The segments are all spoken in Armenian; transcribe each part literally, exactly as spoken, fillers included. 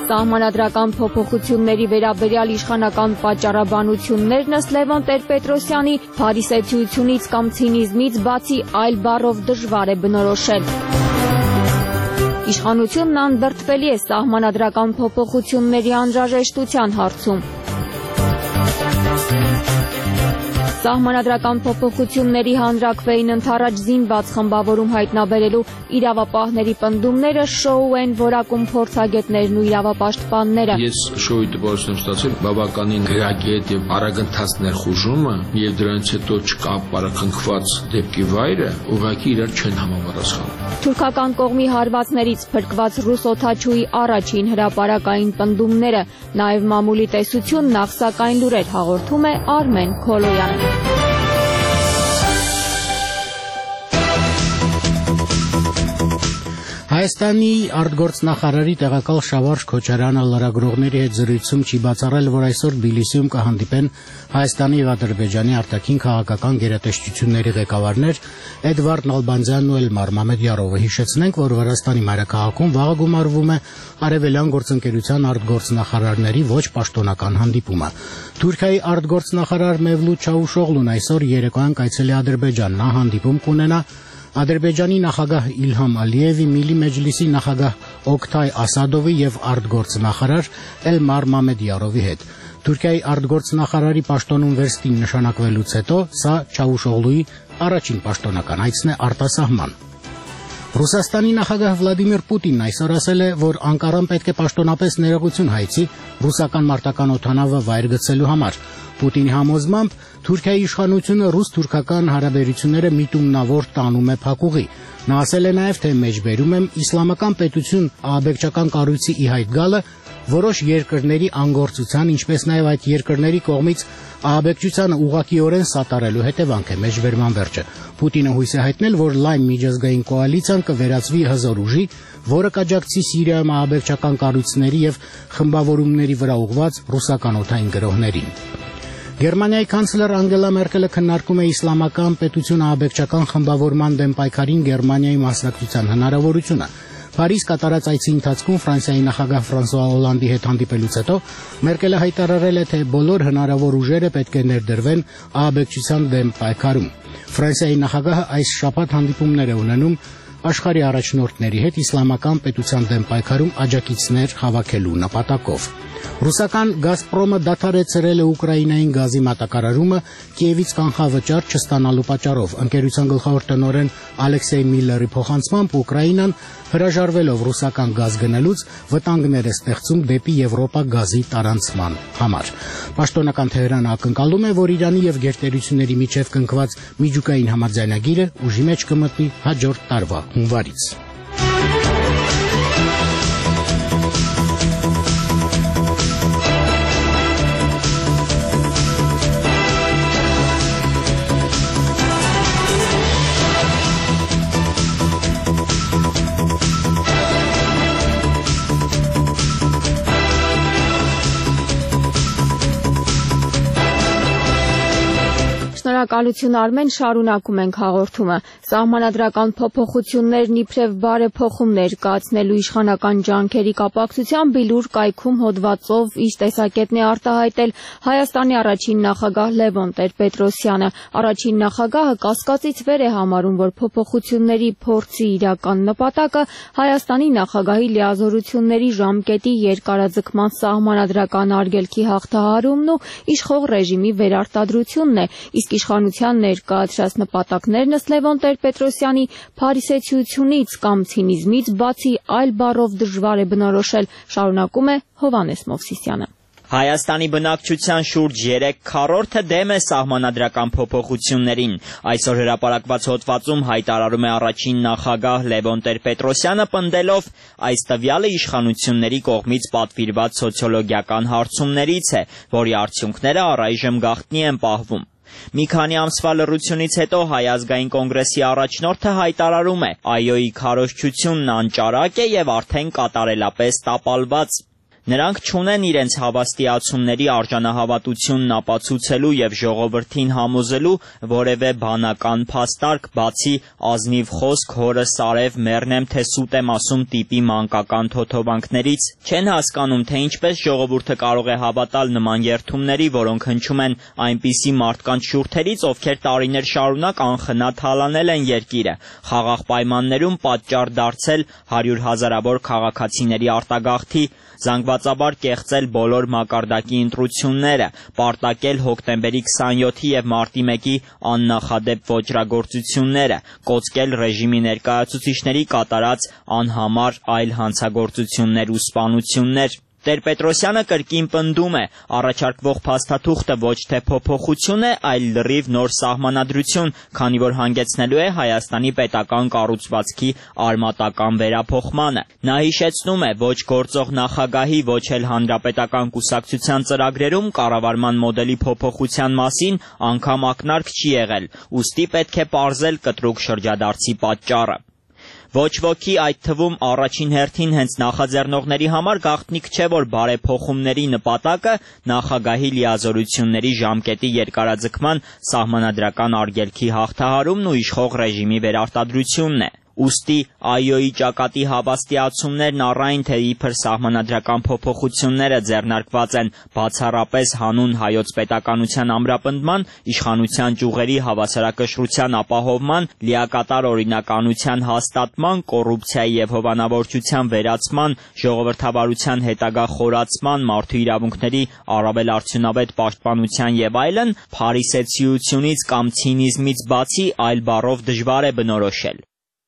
Սահմանադրական փոփոխությունների վերաբերյալ իշխանական պատճառաբանություններն ըստ Լևոն Տեր-Պետրոսյանի փարիսեցիությունից կամ ցինիզմից բացի այլ բառով դժվար է բնորոշել։ Իշխանությունն անդրդվելի է սահմանադրական փոփոխությունների անհրաժեշտության հարցում։ Սահմանադրական փոփոխությունների հանրաքվեին ընդառաջ զինված խմբավորում հայտնաբերելու իրավապահների պնդումները շոու են որակում փորձագետներն ու իրավապաշտպանները։ Ես շոուի տպավորություն եմ ստացել բավականին գրագետ եւ արագընթաց ներխուժումը եւ դրանից հետո չկա պարակնքված դեպքի վայրը ուղղակի իրար չեն համապատասխանում։ Թուրքական կողմի հարվածներից փրկված ռուս օդաչուի առաջին հրապարակային պնդումները, նաեւ մամուլի տեսություն նախսակային լուրեր հաղորդում է Արմեն Քոլոյանը։ Հայաստանի արտգործնախարարի տեղակալ Շավարժ Քոչարյանը լրագրողների հետ զրույցում չի բացառել, որ այսօր Թբիլիսիում կհանդիպեն Հայաստանի եւ Ադրբեջանի արտաքին քաղաքական գերատեսչությունների ղեկավարներ Էդվարդ Նալբանդյանն ու Էլմար Մամեդյարովը։ Հիշեցնենք, որ Վրաստանի մայրաքաղաքում վաղը գումարվում է Արևելյան գործընկերության արտգործնախարարների ոչ պաշտոնական հանդիպումը։ Թուրքիայի արտգործնախարար Մևլութ Չավուշօղլուն այսօր երեկոյան կայցելի Ադրբեջան, նա հանդիպում կունենա Ադրբեջանի նախագահ Իլհամ Ալիևի, Միլի Մեջլիսի նախագահ Օկթայ Ասադովի եւ արտգործնախարար Էլմար Մամեդյարովի հետ։ Թուրքիայի արտգործնախարարի պաշտոնում վերստին նշանակվելուց հետո սա Չավուշօղլուի առաջին պաշտոնական այցն է արտասահման։ Ռուսաստանի նախագահ Վլադիմիր Պուտինն այսօր ասել է, որ Անկարան պետք է պաշտոնապես ներողություն հայցի ռուսական մարտական օդանավը վայր գցելու համար։ Պուտինի համոզմամբ Թուրքիայի իշխանությունը ռուս-թուրքական հարաբերությունները միտումնավոր տանում է փակուղի։ Նա ասել է նաև, թե մեջբերում եմ իսլամական պետություն ահաբեկչական կառույցի ի հայտ գալը որոշ երկրների անգործության, ինչպես նաև այդ երկրների կողմից ահաբեկչությանը ուղղակիորեն սատարելու հետևանք է մեջբերման վերջը։ Պուտինը հույս է հայտնել, որ լայն միջազգային կոալիցիան կվերածվի հզոր ուժի, որը կաջակցի Սիրիայում ահաբեկչական կառույցների եւ խմբավորումների վրա ուղղված ռուսական օդային գրոհներին։ Գերմանիայի կանցլեր Անգելա Մերկելը քննարկում է իսլամական պետություն ահաբեկչական խմբավորման դեմ պայքարին Գերմանիայի մասնակցության հնարավորությունը։ Փարիզ կատարած այցի ընթացքում Ֆրանսիայի նախագահ Ֆրանսուଆ Օլանդի հետ հանդիպելուց հետո Մերկելը հայտարարել է, թե բոլոր հնարավոր ուժերը պետք է ներդրվեն ահաբեկչության դեմ պայքարում։ Ֆրանսիայի նախագահը այս շաբաթ հանդիպումներ է ունենում աշխարհի առաջնորդների հետ իսլամական պետության դեմ պայքարում աջակիցներ հավաքելու նպատակով։ Ռուսական Գազպրոմը դադարեցրել է Ուկրաինային գազի մատակարարումը Կիևից կանխավճար չստանալու պատճառով։ Ընկերության գլխավոր տնօրեն Ալեքսեյ Միլլերի փոխանցմամբ Ուկրաինան հրաժարվելով ռուսական գազ գնելուց վտանգներ է ստեղծում դեպի Եվրոպա գազի տարանցման համար։ Պաշտոնական Թեհրանը ակնկալում է, որ Իրանի եւ գերտերությունների միջև կնքված միջուկային համաձայնագիրը ուժի մեջ կմտնի հաջորդ տարվա հունվարից։ Շնորհակալություն Արմեն, շարունակում ենք հաղորդումը։ Սահմանադրական փոփոխություններն իբրև բարեփոխում ներկայացնելու իշխանական ջանքերի կապակցությամբ Բիլուր կայքում հոդվածով իր տեսակետն է արտահայտել Հայաստանի առաջին նախագահ Լևոն Տեր-Պետրոսյանը։ Առաջին նախագահը կասկածից վեր է համարում, որ փոփոխությունների փորձի իրական նպատակը Հայաստանի նախագահի լիազորությունների ժամկետի երկարաձգման սահմանադրական արգելքի հաղթահարումն ու իշխող ռեժիմի վերարտադրությունն է, իսկ իշխանության ներկայացրած նպատակներն ըստ Լևոն Տեր-Պետրոսյանի փարիսեցիությունից կամ ցինիզմից բացի այլ բառով դժվար է բնորոշել, շարունակում է Հովհաննես Մովսիսյանը։ Հայաստանի բնակչության շուրջ երեք քառորդը դեմ է սահմանադրական փոփոխություններին։ Այսօր հրապարակված հոդվածում հայտարարում է առաջին նախագահ Լևոն Տեր-Պետրոսյանը, պնդելով այս տվյալը իշխանությունների կողմից պատվիրված սոցիոլոգիական հարցումներից է, որի արդյունքները առայժմ գաղտնի են պահվում։ Մի քանի ամսվա լռությունից հետո Հայ ազգային կոնգրեսի առաջնորդը հայտարարում է՝ այոյի քարոզչությունն անճարակ է եւ արդեն կատարելապես տապալված։ Նրանք չունեն իրենց հավաստիացումների արժանահավատությունն ապացուցելու եւ ժողովրդին համոզելու որևէ բանական փաստարկ, բացի ազնիվ խոսք հորը սարև մեռնեմ թե սուտ եմ ասում տիպի մանկական թոթովանքներից, չեն հասկանում, թե ինչպես ժողովուրդը կարող է հավատալ նման երդումների, որոնք հնչում են այնպիսի մարդկանց շուրթերից, ովքեր տարիներ շարունակ անխնա թալանել են երկիրը, խաղաղ պայմաններում պատճառ դարձել հարյուր հազարավոր քաղաքացիների արտագաղթի, զանգվածաբար կեղծել բոլոր մակարդակի ընտրությունները, պարտակել հոկտեմբերի քսաներկուի եւ մարտի մեկի աննախադեպ ոճրագործությունները, կոծկել ռեժիմի ներկայացուցիչների կատարած անհամար այլ հանցագործություններ ու սպանություններ։ Տեր-Պետրոսյանը կրկին պնդում է, առաջարկվող փաստաթուղթը ոչ թե փոփոխություն է, այլ լրիվ նոր սահմանադրություն, քանի որ հանգեցնելու է Հայաստանի պետական կառուցվածքի արմատական վերափոխմանը։ Նա հիշեցնում է, ոչ գործող նախագահի, ոչ էլ հանրապետական կուսակցության ծրագրերում կառավարման մոդելի փոփոխության մասին անգամ ակնարկ չի եղել, ուստի պետք է պարզել կտրուկ շրջադարձի պատճառը։ Ոչ ոքի, այդ թվում առաջին հերթին հենց նախաձեռնողների համար գաղտնիք չէ, որ բարեփոխումների նպատակը նախագահի լիազորությունների ժամկետի երկարաձգման սահմանադրական արգելքի հաղթահարումն ու իշխող ռեժիմի վերարտադրությունն է։ Ուստի ԱՅՈ-ի ճակատի հավաստիացումներն առայն թե իբր սահմանադրական փոփոխությունները ձեռնարկված են բացառապես հանուն հայոց պետականության ամրապնդման, իշխանության ճյուղերի հավասարակշռության ապահովման, լիակատար օրինականության հաստատման, կոռուպցիայի եւ հովանավորչության վերացման, ժողովրդավարության հետագա խորացման, մարդու իրավունքների առավել արդյունավետ պաշտպանության եւ այլն, փարիսեցիությունից կամ ցինիզմից բացի այլ բառով դժվար է բնորոշել։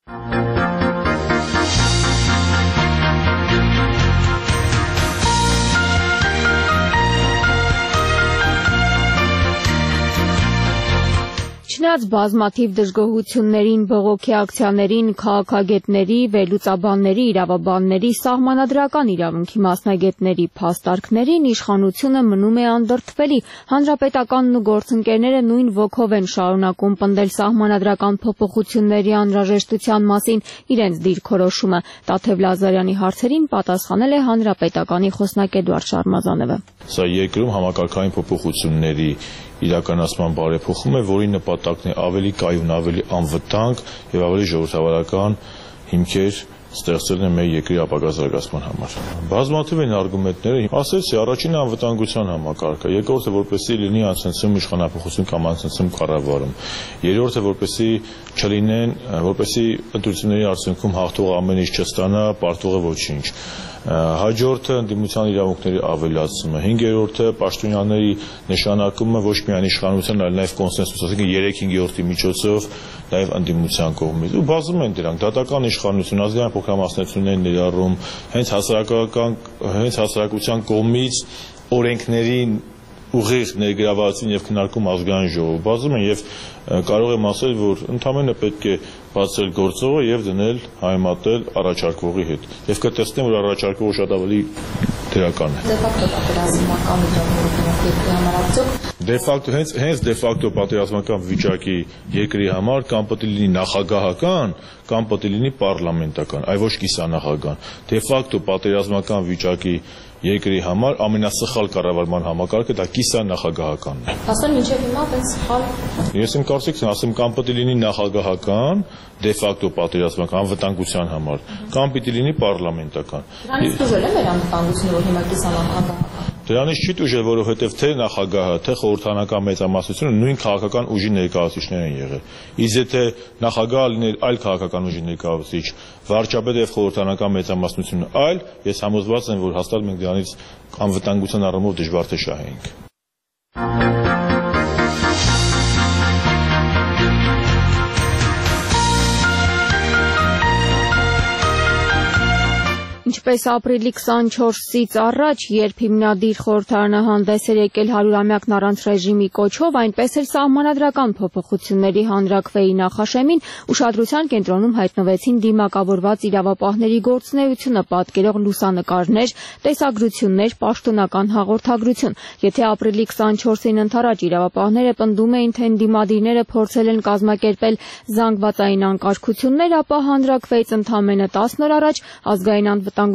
Չնայած բազմաթիվ դժգոհություններին, բողոքի ակցիաներին, քաղաքագետների, վերլուծաբանների, իրավաբանների, սահմանադրական իրավունքի մասնագետների փաստարկներին, իշխանությունը մնում է անդրդվելի։ Հանրապետականն ու գործընկերները նույն ոգով են շարունակում պնդել սահմանադրական փոփոխությունների անհրաժեշտության մասին իրենց դիրքորոշումը։ Տաթև Լազարյանի հարցերին պատասխանել է Հանրապետականի խոսնակ Էդուարդ Շարմազանովը։ Սա երկրում համակարգային փոփոխությունների իրականացման բարեփոխում է, որի նպատակն է ավելի կայուն, ավելի անվտանգ եւ ավելի ժողովրդավարական հիմքեր ստեղծելն է մեր երկրի ապագա զարգացման համար։ Բազմաթիվ են արգումենտները, ասեցի, առաջինը անվտանգության համակարգը, երկրորդը որպեսզի լինի անցնցում իշխանափոխություն կամ անցնցում կառավարում, երրորդը որպեսզի չլինեն, որպեսզի ընտրությունների արդյունքում հաղթողը ամեն ինչ չստանա, պարտվողը ոչինչ։ Հաջորդը ընդդիմության իրավունքների ավելացումը, հինգերորդը պաշտոնյաների նշանակումը ոչ միայն իշխանության, այլ նաև կոնսենսուս, ասենք երեք հինգերորդի միջոցով նաև ընդդիմության կողմից։ Ու բազում են դրանք, դատական իշխանություն, ազգային փոքրամասնություններ ներառում, հենց հասարակական, հենց հասարակության կողմից օրենքներին ուղիղ ներգրավվածին եւ քննարկում ազգային ժողով բազում են եւ կարող եմ ասել, որ ընդամենը պետք է բացել գործողը եւ դնել հայմատել առաջարկողի հետ։ Եվ կտեսնեմ, որ առաջարկողը շատ ավելի դրական է։ Դե ֆակտո հենց հենց դե ֆակտո պատերազմական վիճակի երկրի համար կամ պետք է լինի նախագահական, կամ պետք է լինի պարլամենտական, այլ ոչ կիսանախագահական։ Դե ֆակտո պատերազմական վիճակի երկրի համար ամենասխալ կառավարման համակարգը դա կիսանախագահականն է։ Ասեմ ինչեւ հիմա այդպես սխալ։ Ես իմ կարծիքն ասեմ կամ պետք է լինի նախագահական, դե ֆակտո պատերազմական անվտանգության համար, կամ պետք է լինի պարլամենտական։ Դրանից դժվար է մեր անվտանգությունը, որ հիմա կիսանախագահական։ Դրանից չի դժվար, որովհետև թե նախագահը, թե խորհրդանական մեծամասնությունը նույն քաղաքական ուժի ներկայացուցիչներ են եղել։ Իսկ եթե նախագահը լիներ այլ քաղաքական ուժի ներկայացուցիչ, վարչապետը եւ խորհրդանական մեծամասնությունը այլ, ես համոզված եմ, որ հաստատ մենք դրանից անվտանգության առումով դժվար թե շահենք։ Ինչպես ապրիլի քսանչորսից առաջ, երբ հիմնադիր խորհրդարանը հանդես էր եկել հարյուրամյակն առանց ռեժիմի կոչով, այնպես էլ սահմանադրական փոփոխությունների հանրաքվեի նախաշեմին ուշադրության կենտրոնում հայտնվեցին դիմակավորված իրավապահների գործունեությունը պատկերող լուսանկարներ, տեսագրություններ, պաշտոնական հաղորդագրություն։ Եթե ապրիլի քսանչորսին ընդառաջ իրավապահները պնդում էին, թե ընդդիմադիրները փորձել են կազմակերպել զանգվածային անկարգություններ, ապա հանրաքվեից ընդամենը տասն օր առաջ ազգային անվտանգության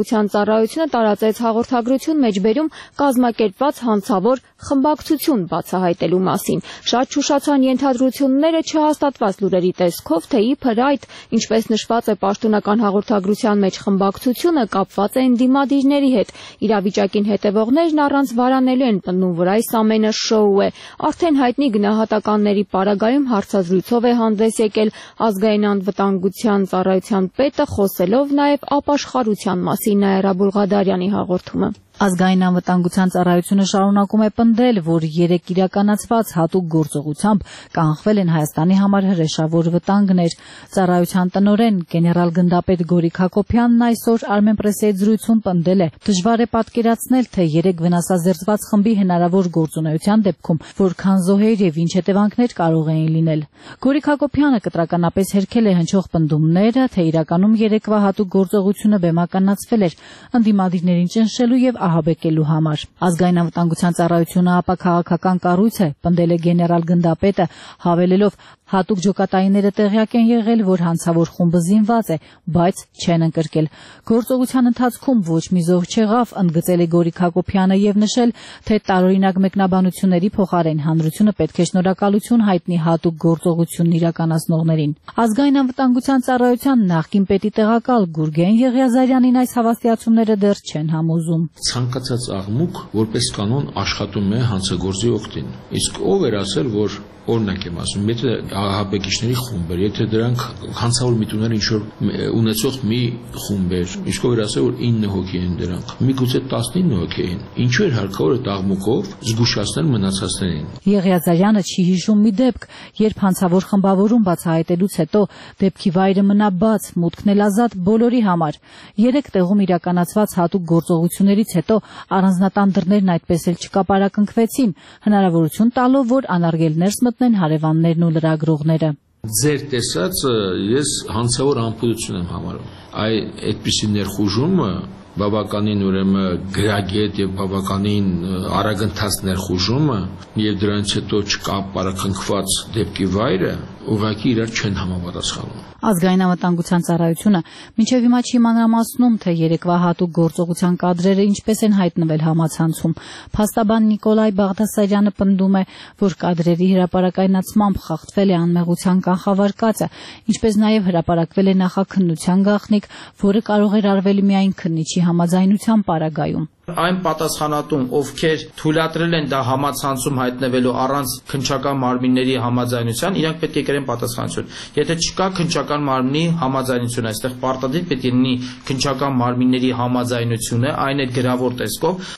անվտանգության ծառայությունը տարածեց հաղորդագրություն մեջբերում կազմակերպված հանցավոր խմբակցություն բացահայտելու մասին։ Շատ շուշացան ենթադրությունները չհաստատված լուրերի տեսքով, թե իբր այդ, ինչպես նշված է պաշտոնական հաղորդագրության մեջ, խմբակցությունը կապված է ընդդիմադիրների հետ։ Իրավիճակին հետևողներն առանց վարանելու են պնդում, որ այս ամենը շոու է։ Արդեն հայտնի գնահատականների պարագայում հարցազրույցով է հանդես եկել ազգային անվտանգության ծառայության պետը, խոսելով նաև ապաշխարության մասին Նաիրա Բուլղադարյանի հաղորդումը։ Ազգային անվտանգության ծառայությունը շարունակում է պնդել, որ երեք իրականացված հատուկ գործողությամբ կանխվել են Հայաստանի համար հրեշավոր վտանգներ։ Ծառայության տնօրեն գեներալ գնդապետ Գորիկ Հակոբյանն այսօր Armenpress-ի հետ զրույցում պնդել է. դժվար է պատկերացնել, թե երեք վնասազերծված խմբի հնարավոր գործունեության դեպքում որքան զոհեր եւ ինչ հետևանքներ կարող էին լինել։ Գորիկ Հակոբյանը կտրականապես հերքել է հնչող պնդումները, թե իրականում երեկվա հատուկ գործողությունը բեմականացվել էր ընդդիմադիրներին ճնշելու եւ ահաբեկելու համար։ Ազգային անվտանգության ծառայությունը ապա քաղաքական կառույց է, պնդել է գեներալ գնդապետը, հավելելով հատուկ ջոկատայինները տեղյակ են եղել, որ հանցավոր խումբը զինված է, բայց չեն ընկրկել։ Գործողության ընթացքում ոչ մի զոհ չեղավ, ընդգծել է Գորիկ Հակոբյանը եւ նշել, թե տարօրինակ մեկնաբանությունների փոխարեն հանրությունը պետք է շնորհակալություն հայտնի հատուկ գործողությունն իրականացնողներին։ Ազգային անվտանգության ծառայության նախկին պետի տեղակալ Գուրգեն Եղիազարյանին այս հավաստիացումները դեռ չեն համոզում։ Ցանկացած աղմուկ որպես կանոն աշխատում է հանցագործի օգտին։ Իսկ ով էր ասել, որ օրինակ եմ ասում, եթե ահաբեկիչների խումբ էր, եթե դրանք հանցավոր միտումներ ինչ-որ ունեցող մի խումբ էր, իսկ ով էր ասել, որ ինը հոգի են դրանք, միգուցե տասնինը հոգի էին, ինչու էր հարկավոր այդ աղմուկով զգուշացնել մնացածներին։ Եղիազարյանը չի հիշում մի դեպք, երբ հանցավոր խմբավորում բացահայտելուց հետո դեպքի վայրը մնա բաց, մուտքն էլ ազատ բոլորի համար։ Երեք տեղում իրականացված հատուկ գործողություններից հետո առանձնատան դռներն այդպես էլ չկապարակնքվեցին, հնարավորություն տալով, որ անարգելներ մտնեն հարևաններն ու լրագրողները։ Ձեր տեսածը ես հանցավոր անփույթություն եմ համարում։ Այ այդպիսի ներխուժումը բավականին ուրեմն գրագետ եւ բավականին արագընթաց ներխուժումը եւ դրանից հետո չկապարակնքված դեպքի վայրը ուղղակի իրար չեն համապատասխանում։ Ազգային անվտանգության ծառայությունը մինչև հիմա չի մանրամասնում, թե երեկվա հատուկ գործողության կադրերը ինչպես են հայտնվել համացանցում։ Փաստաբան Նիկոլայ Բաղդասարյանը պնդում է, որ կադրերի հրապարակայնացմամբ խախտվել է անմեղության կանխավարկածը, ինչպես նաև հրապարակվել է նախաքննության գաղտնիք, որը կարող էր արվել միայն քննիչի համաձայնության պարագայում։ Այն պատասխանատուն, ովքեր թույլատրել են դա համացանցում հայտնվելու առանց քննչական մարմինների համաձայնության, իրանք պետք է կրեն պատասխանատվություն։ Եթե չկա քննչական մարմնի համաձայնություն, այստեղ պարտադիր պետք է լինի քննչական մարմինների համաձայնությունը, այն էլ գրավոր տեսքով։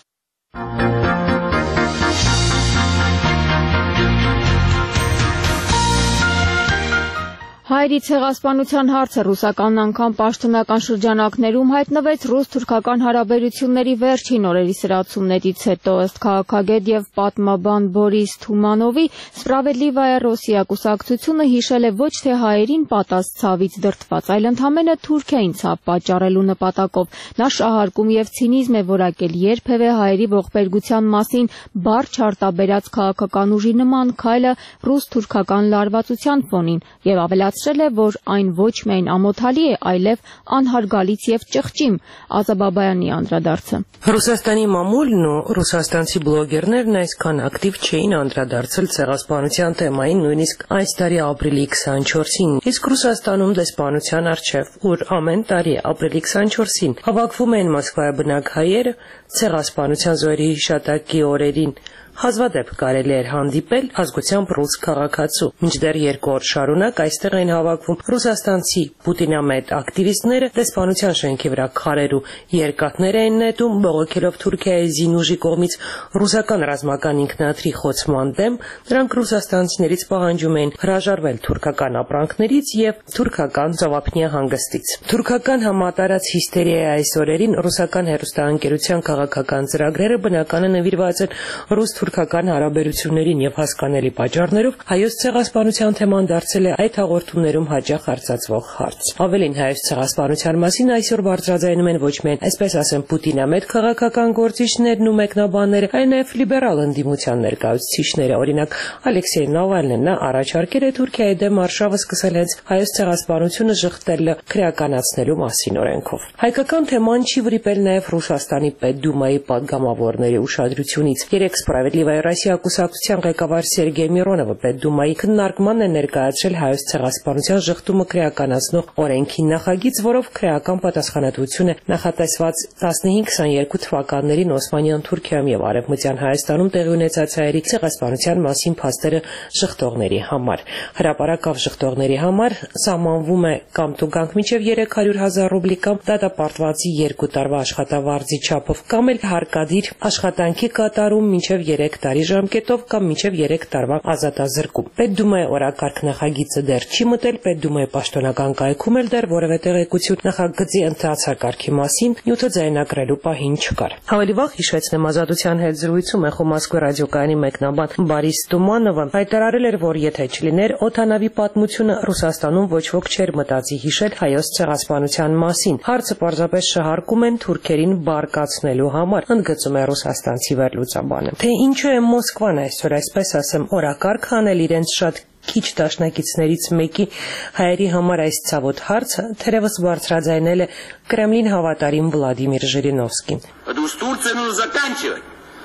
Հայերի ցեղասպանության հարցը ռուսական անգամ պաշտոնական շրջանակներում հայտնվեց ռուս-թուրքական հարաբերությունների վերջին օրերի սրացումներից հետո, ըստ քաղաքագետ եւ պատմաբան Բորիս Թումանովի, Սպրավեդլիվայա Ռոսիա կուսակցությունը հիշել է ոչ թե հայերին պատած ցավից դրդված, այլ ընդհանրապես Թուրքիային ցավ պատճառելու նպատակով։ Նա շահարկում եւ ցինիզմ է որակել երբևէ հայերի ողբերգության մասին բառ չարտաբերած քաղաքական ուժի նման քայլը ռուս-թուրքական լարվածության ֆոնին եւ ավելացրել է, որ այն ոչ միայն ամոթալի է, այլև անհարգալից եւ ճղճիմ։ Ազաբաբայանի անդրադարձը։ Ռուսաստանի մամուլն ու ռուսաստանցի բլոգերներն այսքան ակտիվ չէին անդրադարձել ցեղասպանության թեմային նույնիսկ այս տարի ապրիլի քսանչորսին, իսկ Ռուսաստանում դեսպանության առջև, ուր ամեն տարի ապրիլի քսանչորսին հավաքվում են Մոսկվայի բնակ հայերը ցեղասպանության զոհերի հիշատակի օրերին, հազվադեպ կարելի էր հանդիպել ազգությամբ ռուս քաղաքացու։ Մինչդեռ երկու օր շարունակ այստեղ են հավաքվում ռուսաստանցի պուտինամետ ակտիվիստները, դեսպանության շենքի վրա քարեր ու երկաթներ են նետում, բողոքելով Թուրքիայի զինուժի կողմից ռուսական ռազմական ինքնաթիռի խոցման դեմ, նրանք ռուսաստանցիներից պահանջում են հրաժարվել թուրքական ապրանքներից եւ թուրքական ծովափնյա հանգստից։ Թուրքական համատարած հիստերիայի այս օրերին ռուսական հերոստանգերության քաղաքական ծրագրերը բնականը նվիրված են ռուս հայ-թուրքական հարաբերություններին եւ հասկանալի պատճառներով հայոց ցեղասպանության թեման դարձել է այդ հաղորդումներում հաճախ արձածվող հարց։ Ավելին, հայոց ցեղասպանության մասին այսօր բարձրաձայնում են ոչ միայն, այսպես ասեմ, Պուտինամետ քաղաքական գործիչներն ու մեկնաբանները, այլ նաեւ լիբերալ ընդդիմության ներկայացուցիչները։ Օրինակ, Ալեքսեյ Նավալնին նա առաջարկել է Թուրքիայի դեմ արշավը սկսել հենց հայոց ցեղասպանությունը շղթել քրեականացնելու մասին օրենքով։ Հայկական թեման չի վրիպել նաեւ Ռուսաստանի Պետդումայի պատգամավորների ուշադրությունից։ Երեք Սպրավեդլիվայա Ռոսիա կուսակցության ղեկավար Սերգեյ Միրոնովը Պետդումայի քննարկման է ներկայացրել հայոց ցեղասպանության շղթումը քրեականացնող օրենքի նախագիծ, որով քրեական պատասխանատվություն է նախատեսված տասնհինգ քսաներկու թվականներին Օսմանյան Թուրքիայում եւ Արևմտյան Հայաստանում տեղի ունեցած հայերի ցեղասպանության մասին փաստերը շղթողների համար։ Հրապարակավ շղթողների համար սահմանվում է կամ տուգանք մինչև երեք հարյուր հազար ռուբլի կամ դատապարտվածի երկու տարվա աշխատավարձի չափով կամ էլ հարկադիր աշխատանքի կատարում մինչև երեք տարի ժամկետով կամ մինչև երեք տարվա ազատազրկում։ Պետդումայի օրակարգ նախագիծը դեռ չի մտել, Պետդումայի պաշտոնական կայքում էլ դեռ որևէ տեղեկություն նախագծի ընթացակարգի մասին նյութը ձայնագրելու պահին չկար։ Ավելի վաղ հիշեցնեմ, Ազատության հետ զրույցում Էխո Մոսկվա ռադիոկայանի մեկնաբան Բարիս Տումանովը հայտարարել էր, որ եթե չլիներ օդանավի պատմությունը, Ռուսաստանում ոչ ոք չէր մտածի հիշել հայոց ցեղասպանության մասին։ Հարցը պարզապես շահարկում են թուրքերին բարկացնելու համար, ընդգծում է ռուսաստանցի վերլուծաբանը։ Թե ինչու է Մոսկվան այսօր, այսպես ասեմ, օրակարգ անել իրենց շատ քիչ դաշնակիցներից մեկի հայերի համար այս ցավոտ հարցը, թերևս բարձրաձայնել է Կրեմլին հավատարիմ Վլադիմիր Ժիրինովսկին։ Турцию нужно заканчивать.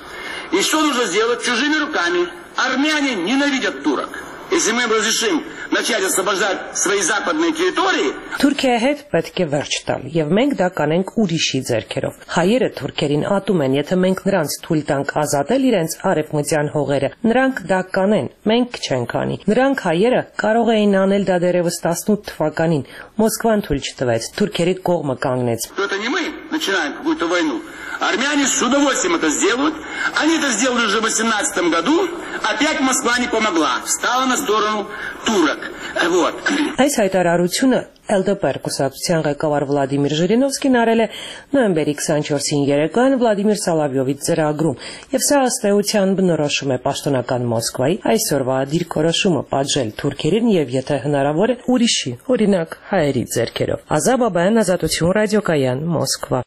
И что нужно сделать чужими руками? Армяне ненавидят турок. Если мы им разрешим начать освобождать свои западные территории, Թուրքիայի հետ պետք է վերջ տալ, եւ մենք դա կանենք ուրիշի ձեռքերով։ Հայերը թուրքերին ատում են, եթե մենք նրանց թույլ տանք ազատել իրենց արևմտյան հողերը, նրանք դա կանեն, մենք չենք անի։ Նրանք հայերը կարող էին անել դա դեռևս տասնութ թվականին, Մոսկվան թույլ չտվեց, թուրքերի կողմը կանգնեց։ Это не мы начинаем какую-то войну. Армяне с удовольствием это сделают. Они это сделали уже в восемнадцатом году. Опять Москва не помогла. Встала на сторону турок. Вот. Այս հայտարարությունը Էլ Դե Պի կուսակցության ղեկավար Վլադիմիր Ժիրինովսկին արել է նոյեմբերի քսանչորսին երեկոյան Վլադիմիր Սալավյովի ծրագրում, եւ սա ըստ էության բնորոշում է պաշտոնական Մոսկվայի այսօրվա դիրքորոշումը պատժել թուրքերին եւ եթե հնարավոր է ուրիշի, օրինակ հայերի ձեռքերով։ Ազա Բաբայան, Ազատություն ռադիոկայան, Մոսկվա։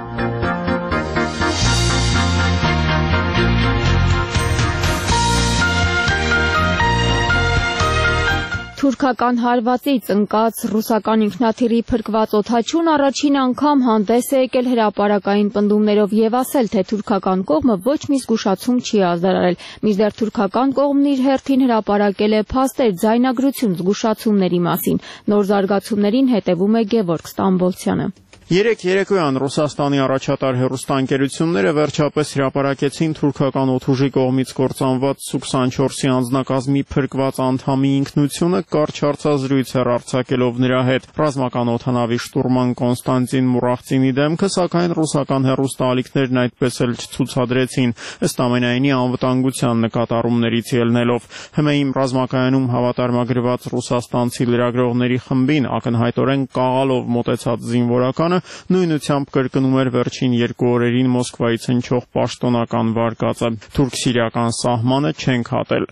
Թուրքական հարվածից ընկած ռուսական ինքնաթիռի փրկված օդաչուն առաջին անգամ հանդես է եկել հրապարակային պնդումներով եւ ասել, թե թուրքական կողմը ոչ մի զգուշացում չի ազդարարել։ Մինչդեռ թուրքական կողմն իր հերթին հրապարակել է փաստեր, ձայնագրություն զգուշացումների մասին։ Նոր զարգացումներին հետևում է Գևորգ Ստամբոլցյանը։ Երեք երեկոյան Ռուսաստանի առաջատար հեռուստաընկերությունները վերջապես հրապարակեցին թուրքական օդուժի կողմից կործանված Սու քսանչորսի անձնակազմի փրկված անդամի ինքնությունը, կարճ հարցազրույց արձակելով նրա հետ։ Ռազմական օդանավի շտուրման Կոնստանտին Մուրախցինի դեմքը, սակայն ռուսական հեռուստաալիքներն այդպես էլ չցուցադրեցին, ըստ ամենայնի անվտանգության նկատառումներից ելնելով։ ՀՄԷ-ի ռազմակայանում հավատարմագրված ռուսաստանցի լրագրողների խմբին ակնհայտորեն կաղալով մոտեցած զինվորականը նույնությամբ կրկնում էր վերջին երկու օրերին Մոսկվայից հնչող պաշտոնական վարկածը. թուրք-սիրիական սահմանը չենք հատել։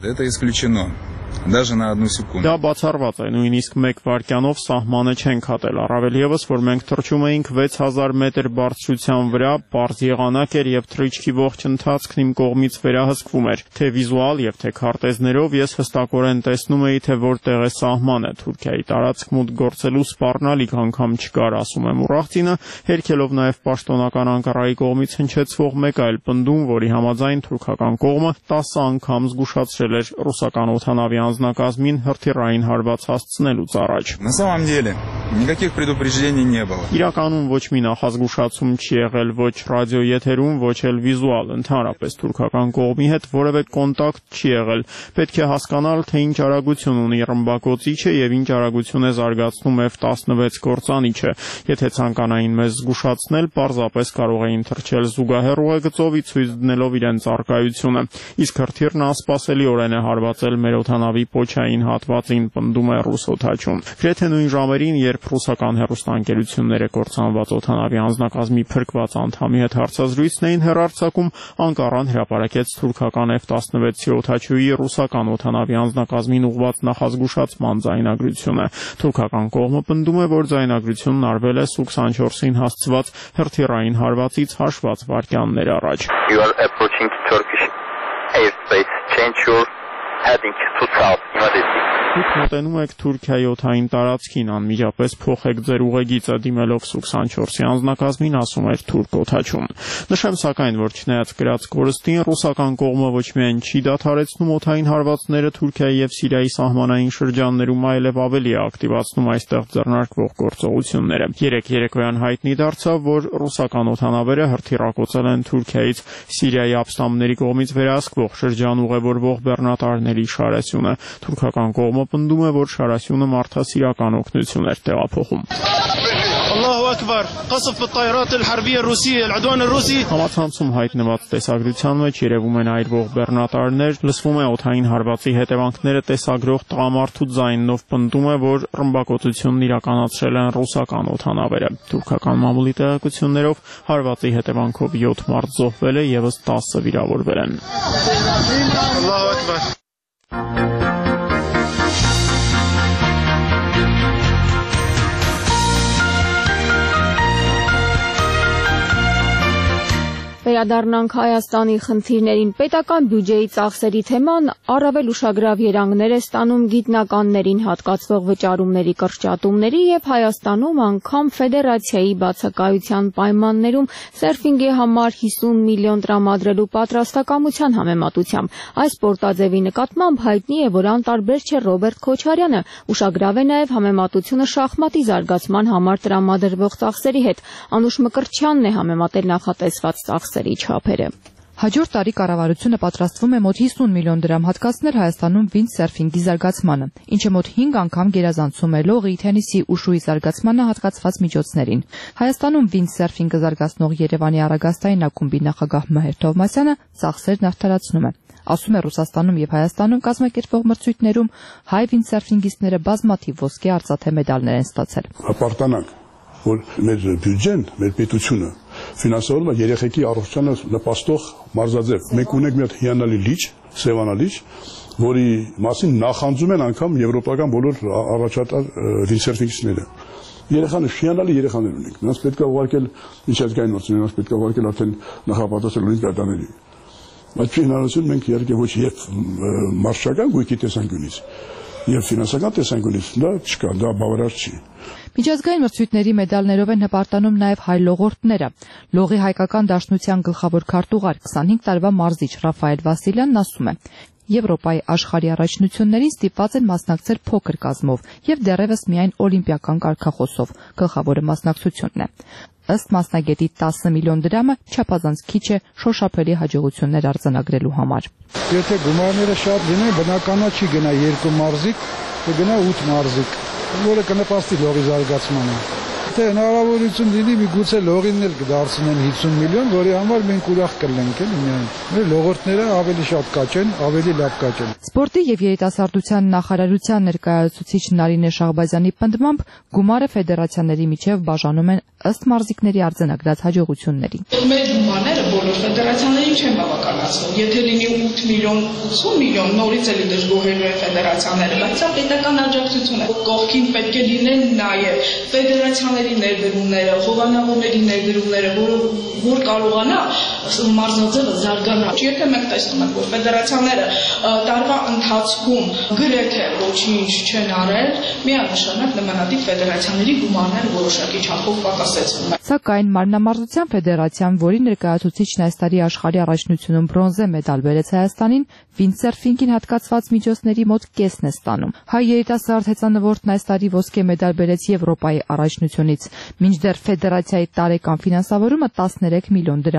Даже на одну секунду. Դա բացառված է, նույնիսկ մեկ վայրկյանով սահմանը չենք հատել, առավել եւս, որ մենք թռչում էինք վեց հազար մետր բարձրության վրա, պարզ եղանակ էր եւ թռիչքի ողջ ընթացքն իմ կողմից վերահսկվում էր, թե վիզուալ եւ թե քարտեզներով ես հստակորեն տեսնում էի, թե որտեղ է սահմանը, Թուրքիայի տարածք մուտք գործելու սպառնալիք անգամ չկար, ասում է Մուրախցինը, հերքելով նաեւ պաշտոնական Անկարայի կողմից հնչեցվող մեկ այլ պնդում, որի համաձայն թուրքական կողմը տասը անգամ զգուշացրել էր ռուսական օդանավի անձնակազմին հրթիռային հարված հասցնելուց առաջ։ На самом деле никаких предупреждений не было. Իրականում ոչ մի նախազգուշացում չի եղել ոչ ռադիոեթերում, ոչ էլ վիզուալ, ընդհանրապես թուրքական կողմի հետ որևէ կոնտակտ չի եղել։ Պետք է հասկանալ, թե ինչ արագություն ունի ռմբակոծիչը եւ ինչ արագություն է զարգացնում Էֆ տասնվեց կործանիչը։ Եթե ցանկանային մեզ զգուշացնել, պարզապես կարող էին թռչել զուգահեռ ուղեգծով, ցույց դնելով իրենց արկայությունը։ Իսկ հրթիռն անսպասելիորեն է հարվածել մեր օդանավի պոչային հատվածին, պնդում է ռուս օդաչուն։ Գրեթե նույն ժամերին, երբ ռուսական հեռուստաընկերությունները կործանված օդանավի անձնակազմի փրկված անդամի հետ հարցազրույցն էին հեռարձակում, Անկարան հրապարակեց թուրքական F տասնվեցի օդաչուի ռուսական օդանավի անձնակազմին ուղղված նախազգուշացման ձայնագրությունը։ Թուրքական կողմը պնդում է, որ ձայնագրությունն արվել է Սուկ քսանչորսին հասցված հրթիռային հարվածից հաշված վայրկյաններ առաջ։ You are approaching Turkish airspace. Change your heading to south immediately. Դուք մոտենում եք Թուրքիայի օդային տարածքին, անմիջապես փոխեք ձեր ուղեգիծը դիմելով Սուկ քսանչորսի անձնակազմին, ասում էր թուրք օդաչուն։ Նշեմ սակայն, որ չնայած կրած կորստին, ռուսական կողմը ոչ միայն չի դադարեցնում օդային հարվածները Թուրքիայի եւ Սիրիայի սահմանային շրջաններում, այլև ավելի է ակտիվացնում այստեղ ձեռնարկվող գործողությունները։ Երեք երեկոյան հայտնի դարձավ, որ ռուսական օդանավերը հրթիռակոծել են Թուրքիայից Սիրիայի ապստամբների կողմից վերահսկվող շրջան ուղևորվող բեռնատարների շարասյունը։ Թուրքական կողմը պնդում է, որ շարասյունը մարդասիրական օգնություն էր տեղափոխում։ Համացանցում հայտնված տեսագրության մեջ երևում են այրվող բեռնատարներ, լսվում է օդային հարվածի հետևանքները տեսագրող տղամարդու ձայնով, պնդում է, որ ռմբակոծությունն իրականացրել են ռուսական օդանավերը։ Թուրքական մամուլի տեղեկություններով հարվածի հետևանքով յոթ մարդ զոհվել է, ևս տասը վիրավորվել են։ Վերադառնանք Հայաստանի խնդիրներին։ Պետական բյուջեի ծախսերի թեման առավել ուշագրավ երանգներ է ստանում գիտնականներին հատկացվող վճարումների կրճատումների եւ Հայաստանում անգամ ֆեդերացիայի բացակայության պայմաններում սերֆինգի համար հիսուն միլիոն տրամադրելու պատրաստակամության համեմատությամբ։ Այս պորտաձևի նկատմամբ հայտնի է, որ անտարբեր չէ Ռոբերտ Քոչարյանը, ուշագրավ է նաեւ համեմատությունը շախմատի զարգացման համար տրամադրվող ծախսերի հետ։ Անուշ Մկրտչյանն է համեմատել նախատեսված ծախսերի չափերը։ Հաջորդ տարի կառավարությունը պատրաստվում է մոտ հիսուն միլիոն դրամ հատկացնել Հայաստանում վինդսերֆինգի զարգացմանը, ինչը մոտ հինգ անգամ գերազանցում է լողի, թենիսի ու շուի զարգացմանը հատկացված միջոցներին։ Հայաստանում վինդսերֆինգը զարգացնող Երևանի առագաստային ակումբի նախագահ Մհեր Թովմասյանը ծախսերն արդարացնում է։ Ասում է, Ռուսաստանում եւ Հայաստանում կազմակերպվող մրցույթներում հայ վինդսերֆինգիստները բազմաթիվ ոսկե արծաթե մեդալներ են ստացել։ Հպարտանանք, որ մեր բյուջեն, մեր պետությունը ֆինանսավորում է երեխեքի առողջությանը նպաստող մարզաձև։ Մենք ունենք մի հատ հիանալի լիճ, Սևանալիճ, որի մասին նախանձում են անգամ եվրոպական բոլոր առաջատար վինդսերֆինգիստները։ Երեխաները հիանալի երեխաներ ունենք։ Նրանց պետք է ուղարկել միջազգային մրցույթ, նրանց պետք է ուղարկել արդեն նախապատրաստել օլիմպիադաների։ Բայց հնարավորություն մենք իհարկե ոչ եւ մարշական գույքի տեսանկյունից եւ ֆինանսական տեսանկյունից դա չկա, դա բավարար չի։ Միջազգային մրցույթների մեդալներով են հպարտանում նաև հայ լողորդները։ Լողի հայկական դաշնության գլխավոր քարտուղար քսանհինգ տարվա մարզիչ Ռաֆայել Վասիլյանն ասում է. Եվրոպայի աշխարհի առաջնություններին ստիպված են մասնակցել փոքր կազմով եւ դեռևս միայն օլիմպիական կարգախոսով։ Գլխավորը մասնակցությունն է։ Ըստ մասնագետի տասը միլիոն դրամը չափազանց քիչ է շոշափելի հաջողություններ արձանագրելու համար։ Եթե գումարները շատ լինեն, բնականա չի գնա երկու մարզիկ, կգնա ութ մարզիկ, որը կնպաստի լողի զարգացմանը։ Եթե հնարավորություն լինի, միգուցե լողին էլ կդարձնեն հիսուն միլիոն, որի համար մենք ուրախ կլինենք, էլի միայն։ Մեր լողորդները ավելի շատ կաճեն, ավելի լավ կաճեն։ Սպորտի եւ երիտասարդության նախարարության ներկայացուցիչ Նարինե Շահբազյանի պնդմամբ գումարը ֆեդերացիաների միջև բաժանում են ըստ մարզիկների արձանագրած հաջողությունների։ Մեր գումարները բոլոր ֆեդերացիաներին չեն բավականացնում։ Եթե լինի ութ միլիոն, ութ միլիոն, նորից էլի դժգոհելու են ֆեդերացիաները, բայց սա պետական աջակցություն է։ Կողքին պետք է լինեն նաեւ ֆեդերացիաների ներդրումները, հովանավորների ներդրումները, որ կարողանա մարզաձևը զարգանա։ Եթե մենք տեսնում ենք, որ ֆեդերացիաները տարվա ընթացքում գրեթե ոչինչ չեն արել, միանշանակ նմանատիպ ֆեդերացիաների գումարները որոշակի չափով պակասեցնում են։ Սակայն Մարմնամարզության ֆեդերացիան, որի ներկայացուցիչն այս տարի աշխարհի առաջնությունում բրոնզե մեդալ բերեց Հայաստանին, վինդսերֆինգին հատկացված միջոցների մոտ կեսն է ստանում։ Հայ երիտասարդ հեծանվորդն այս տարի ոսկե մեդալ բերեց Եվրոպայի առաջնությունից, մինչդեռ ֆեդերացիայի տարեկան ֆինանսավորումը տասներեք միլիոն դրամ է։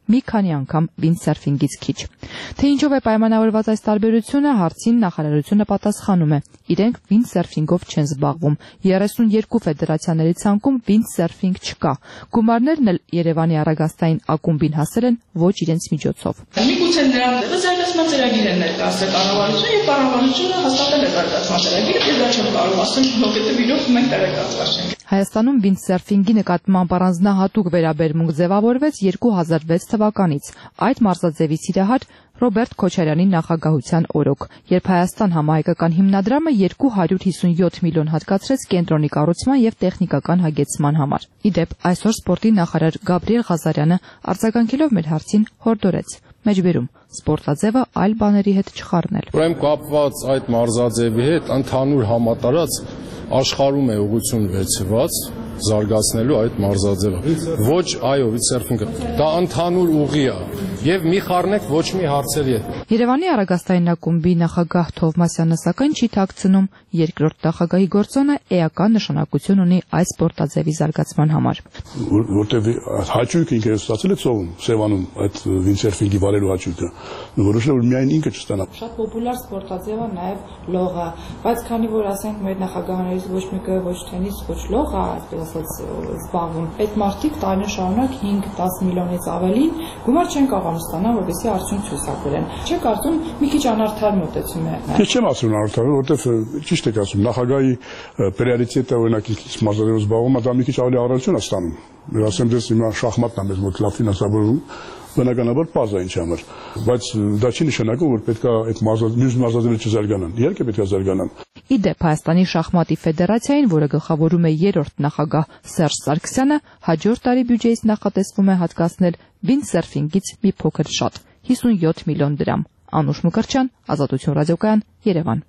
մի քանի անգամ վինդսերֆինգից քիչ։ Թե ինչով է պայմանավորված այս տարբերությունը, հարցին նախարարությունը պատասխանում է. իրենք վինդսերֆինգով չեն զբաղվում։ երեսունյոթ ֆեդերացիաների ցանկում վինդսերֆինգ չկա։ Գումարներն էլ Երևանի առագաստային ակումբին հասել են ոչ իրենց միջոցով։ Միգուցե նրան դեպի զարգացման ծրագիր են ներկայացրել կառավարությունը եւ կառավարությունը հաստատել է զարգացման ծրագիրը, եւ դա չեմ կարող ասել, որովհետեւ իրոք մենք տեղեկացված չենք։ Հայաստանում վինդսերֆինգի նկատմամբ առանձնահատուկ վերաբերմունք ձևավորվեց երկու հազար վեց թվականից։ Այդ մարզաձևի սիրահար Ռոբերտ Քոչարյանի նախագահության օրոք, երբ Հայաստան համահայկական հիմնադրամը երկու հարյուր հիսունյոթ միլիոն հատկացրեց կենտրոնի կառուցման եւ տեխնիկական հագեցման համար։ Ի դեպ, այսօր սպորտի նախարար Գաբրիել Ղազարյանը արձագանքելով մեր հարցին հորդորեց. մեջբերում սպորտաձևը այլ բաների հետ չխառնել։ Ուրեմն կապված այդ մարզաձևի հետ ընդհանուր համատարած աշխարհում է ուղղություն վերցված զարգացնելու այդ մարզաձևը։ Ոչ, այո, վինդսերֆինգը դա ընդհանուր ուղի է եւ մի խառնեք ոչ մի հարցերի հետ։ Երևանի առագաստային ակումբի նախագահ Թովմասյանը սակայն չի թաքցնում երկրորդ նախագահի գործոնը էական նշանակություն ունի այս սպորտաձևի զարգացման համար։ Որտեւ հաճույք ինքը ստացել է ծովում Սևանում այդ վինդսերֆինգի վարելու հաճույքը, որոշել որ միայն ինքը չստանա։ Շատ պոպուլար սպորտաձև է նաեւ լողը, բայց քանի որ ասենք մեր նախագահներից ոչ մեկը ոչ թենիս, ոչ լող է, այսպես ասած, զբաղվում։ Այդ մարդիկ տարիներ շարունակ հինգ դես միլիոնից ավելին գումար չեն կարողանում ստանալ, որովհետեւ արդյունք ցույցակրեն։ Չեք կարծում մի քիչ անարդար մոտեցում է։ Ես չեմ ասում անարդար, որովհետեւ ճիշտ եք ասում, նախագահի պրիորիտետը օրինակ մարզաձևով զբաղվում է, դա մի քիչ ավելի առավելություն է ստանում։ Ես ասեմ դες հիմա շախմատն է մեզ մոտ լավ ֆինանսավորվում, բնականաբար պարզ է ինչ համար, բայց դա չի նշանակում, որ պետք է այդ մյուս մարզաձևերը չզարգանան։ Իհարկե պետք է զարգանան։ Ի դեպ, Հայաստանի շախմատի ֆեդերացիային, որը գլխավորում է երրորդ նախագահ Սերժ Սարգսյանը, հաջորդ տարի բյուջեից նախատեսվում է հատկացնել վինդսերֆինգից մի փոքր շատ հիսունյոթ միլիոն դրամ։ Անուշ Մկրտչյան, Ազատություն ռադիոկայան, Երևան։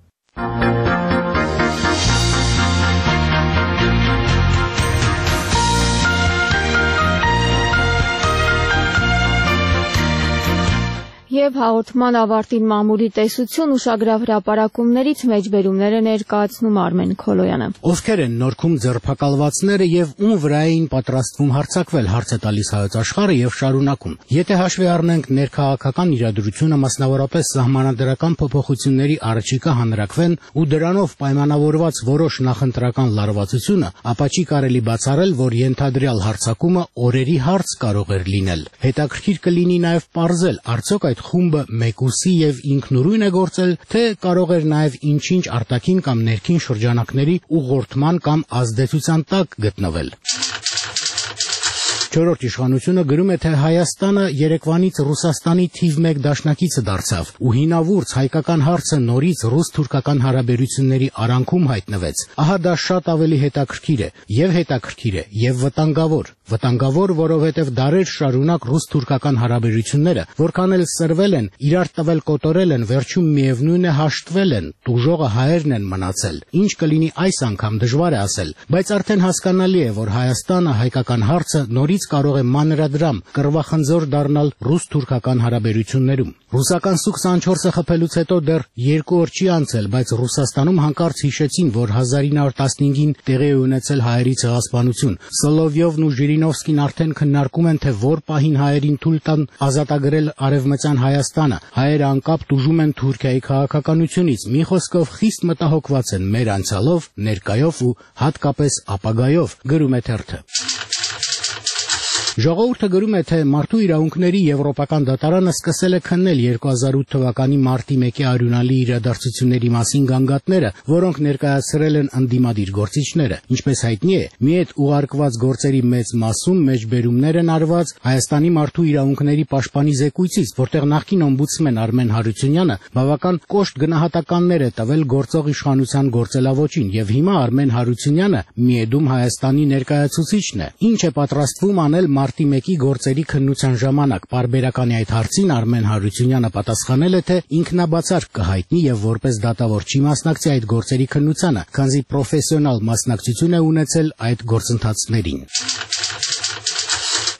Եվ հաղորդման ավարտին մամուլի տեսություն ուշագրավ հրապարակումներից մեջբերումները ներկայացնում Արմեն Քոլոյանը։ Ովքեր են նորքում ձերբակալվածները եւ ում վրա էին պատրաստվում հարձակվել, հարց է տալիս Հայոց Աշխարհը եւ շարունակում։ Եթե հաշվի առնենք ներքաղաքական իրադրությունը, մասնավորապես սահմանադրական փոփոխությունների առաջիկա հանրակվեն ու դրանով պայմանավորված որոշ նախընտրական լարվածությունը, ապա չի կարելի բացառել, որ ենթադրյալ հարձակումը օրերի հարց կարող էր լինել։ Հետաքրքիր կլինի նաեւ պարզել, արդյոք այդ խումբը մեկուսի եւ ինքնուրույն է գործել, թե կարող էր նաեւ ինչ-ինչ արտաքին կամ ներքին շրջանակների ուղղորդման կամ ազդեցության տակ գտնվել։ Չորրորդ իշխանությունը գրում է, թե Հայաստանը երեկվանից Ռուսաստանի թիվ մեկ դաշնակիցը դարձավ ու հինավուրց հայկական հարցը նորից ռուս-թուրքական հարաբերությունների արանքում հայտնվեց։ Ահա դա շատ ավելի հետաքրքիր է, եւ հետաքրքիր է, եւ վտանգավոր։ Վտանգավոր, որովհետև դարեր շարունակ ռուս-թուրքական հարաբերությունները, որքան էլ սրվել են, իրար տվել կոտորել են, վերջում միևնույն է հաշտվել են, տուժողը հայերն են մնացել։ Ինչ կլինի այս անգամ դժվար է ասել, բայց արդեն հասկանալի է, որ Հայաստանը հայկական հարցը նորից կարող է մանրադրամ, կռվախնձոր դառնալ ռուս-թուրքական հարաբերություններում։ Ռուսական Սու քսանչորսը խփելուց հետո դեռ երկու օր չի անցել, բայց Ռուսաստանում հանկարծ հիշեցին, որ հազար ինը հարյուր տասնհինգին տեղի է ունեցել հայերի ցեղասպանություն։ Սոլովյովն ու Ժիրինովսկին արդեն քննարկում են, թե որ պահին հայերին թույլ տան ազատագրել արևմտյան Հայաստանը։ Հայերը անկապ տուժում են Թուրքիայի քաղաքականությունից։ Մի խոսքով խիստ մտահոգված են մեր անցյալով, ներկայով ու հատկապես ապագայով, գրում է թերթը։ Ժողովուրդը գրում է, թե մարդու իրավունքների եվրոպական դատարանը սկսել է քննել երկու հազար ութ թվականի մարտի մեկի արյունալի իրադարձությունների մասին գանգատները, որոնք ներկայացրել են ընդդիմադիր գործիչները։ Ինչպես հայտնի է, մի այդ ուղարկված գործերի մեծ մասում մեջբերումներ են արված Հայաստանի մարդու իրավունքների պաշտպանի զեկույցից, որտեղ նախկին օմբուդսմեն Արմեն Հարությունյանը բավական կոշտ գնահատականներ է տվել գործող իշխանության գործելավոճին, եւ հիմա Արմեն Հարությունյանը միեդում Հայաստանի ներկայացուցիչն է։ Ինչ է պատրաստվում անել մարտի մեկի գործերի քննության ժամանակ պարբերականի այդ հարցին Արմեն Հարությունյանը պատասխանել է, թե ինքնաբացարկ կհայտնի եւ որպես դատավոր չի մասնակցի այդ գործերի քննությանը, քանզի պրոֆեսիոնալ մասնակցություն է ունեցել այդ գործընթացներին։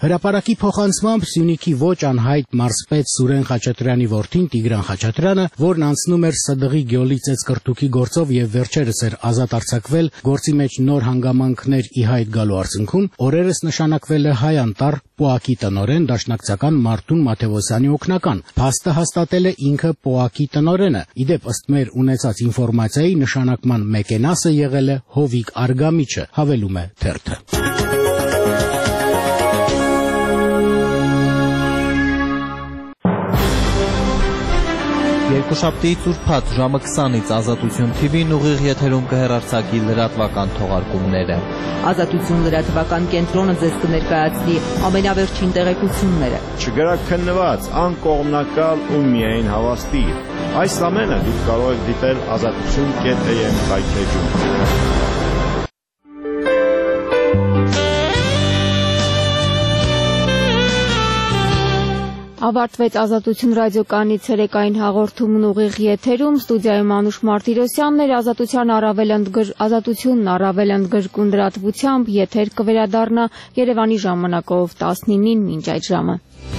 Հրապարակի փոխանցմամբ Սյունիքի ոչ անհայտ մարզպետ Սուրեն Խաչատրյանի որդին Տիգրան Խաչատրյանը, որն անցնում էր Ս Դղի գյոլի ծեծկրտուքի գործով եւ վերջերս էր ազատ արձակվել գործի մեջ նոր հանգամանքներ ի հայտ գալու արդյունքում, օրերս նշանակվել է Հայ Անտառ Պոակի տնօրեն դաշնակցական Մարտուն Մաթեոսյանի օգնական։ Փաստը հաստատել է ինքը Պոակի տնօրենը։ Իդեպ ըստ մեր ունեցած ինֆորմացիայի նշանակման մեկենասը եղել է Հովիկ Արգամիչը, հավելում է թերթը։ Երկուշաբթիից ուրբաթ ժամը քսանից Ազատություն Թի Վին ուղիղ եթերում կհեռարձակի լրատվական թողարկումները։ Ազատություն լրատվական կենտրոնը ձեզ կներկայացնի ամենավերջին տեղեկությունները։ Չգրաքննված, անկողմնակալ ու միայն հավաստիր։ Այս ամենը դուք կարող եք դիտել ազատություն կետ է եմ կայքեջում։ Ավարտվեց Ազատություն ռադիոկայանի ցերեկային հաղորդումն ուղիղ եթերում, ստուդիայում Մանուշ Մարտիրոսյանն էր, Ազատության առավել ընդգր Ազատությունն առավել ընդգրկուն լրատվությամբ եթեր կվերադառնա Երևանի ժամանակով տասնինին մինչ այդ ժամը։